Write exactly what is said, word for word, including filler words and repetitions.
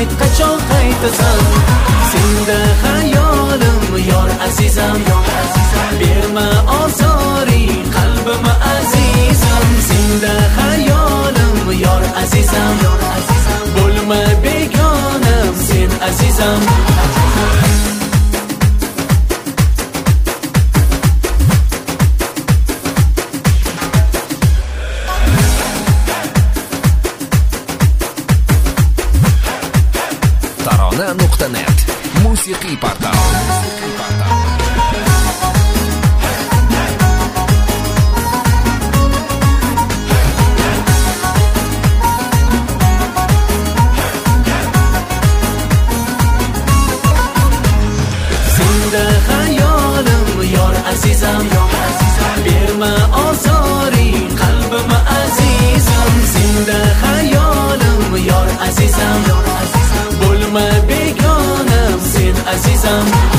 ayt qachon qaytasan senda hayolim yor azizam berma ozoring qalbim azizam senda hayolim yor azizam bo'lma begonam sen azizam tarona nuqta net musiqiy portal. Senda hayolim yor azizam berma ozoring qalbim azizam senda hayolim yor azizam bo'lma begonam sen azizam